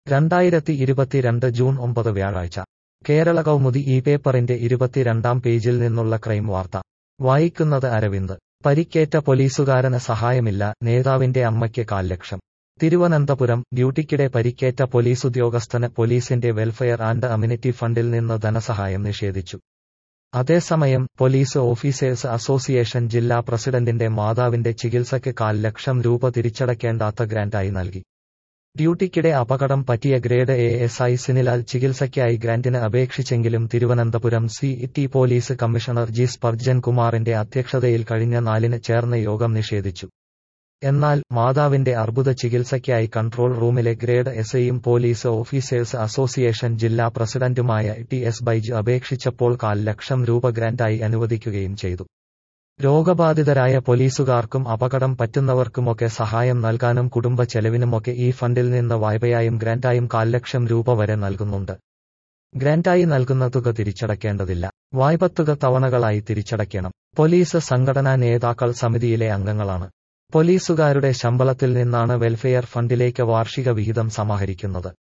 2022 June 9 വ്യാഴാഴ്ച കേരള കൗമുദി ഈ പേപ്പറിന്റെ 22-ാം പേജിൽ നിന്നുള്ള ക്രൈം വാർത്ത വായിക്കുന്നത് അരവിന്ദ്. പരിക്കേറ്റ പോലീസുകാരന് സഹായമില്ല, നേതാവിന്റെ അമ്മയ്ക്ക് 1,00,000 ലക്ഷം. തിരുവനന്തപുരം. ഡ്യൂട്ടിക്കിടെ പരിക്കേറ്റ പോലീസുദ്യോഗസ്ഥന് പോലീസിന്റെ വെൽഫെയർ ആൻഡ് അമ്യൂണിറ്റി ഫണ്ടിൽ നിന്ന് ധനസഹായം നിഷേധിച്ചു. അതേസമയം പോലീസ് ഓഫീസേഴ്സ് അസോസിയേഷൻ ജില്ലാ പ്രസിഡന്റിന്റെ മാതാവിന്റെ ചികിത്സയ്ക്ക് 1,00,000 ലക്ഷം രൂപ തിരിച്ചടയ്ക്കേണ്ടാത്ത ഗ്രാന്റായി നൽകി. ഡ്യൂട്ടിക്കിടെ അപകടം പറ്റിയ ഗ്രേഡ് ASI സിനിലാൽ ചികിത്സയ്ക്കായി ഗ്രാന്റിന് അപേക്ഷിച്ചെങ്കിലും Thiruvananthapuram city police commissioner G Sparjan കുമാറിന്റെ അധ്യക്ഷതയിൽ കഴിഞ്ഞ 4-ന് ചേർന്ന യോഗം നിഷേധിച്ചു. എന്നാൽ മാതാവിന്റെ അർബുദ ചികിത്സയ്ക്കായി കൺട്രോൾ റൂമിലെ ഗ്രേഡ് SIയും പോലീസ് ഓഫീസേഴ്സ് അസോസിയേഷൻ ജില്ലാ പ്രസിഡന്റുമായ TS ബൈജു അപേക്ഷിച്ചപ്പോൾ 1,00,000 ലക്ഷം രൂപ ഗ്രാന്റായി അനുവദിക്കുകയും ചെയ്തു. രോഗബാധിതരായ പോലീസുകാർക്കും അപകടം പറ്റുന്നവർക്കുമൊക്കെ സഹായം നൽകാനും കുടുംബ ചെലവിനുമൊക്കെ ഈ ഫണ്ടിൽ നിന്ന് വായ്പയായും ഗ്രാന്റായും 1,00,000 ലക്ഷം രൂപ വരെ നൽകുന്നുണ്ട്. ഗ്രാന്റായി നൽകുന്ന തുക തിരിച്ചടയ്ക്കേണ്ടതില്ല. വായ്പത്തുക തവണകളായി തിരിച്ചടയ്ക്കണം. പോലീസ് സംഘടനാ നേതാക്കൾ സമിതിയിലെ അംഗങ്ങളാണ്. പോലീസുകാരുടെ ശമ്പളത്തിൽ നിന്നാണ് വെൽഫെയർ ഫണ്ടിലേക്ക് വാർഷിക വിഹിതം സമാഹരിക്കുന്നത്.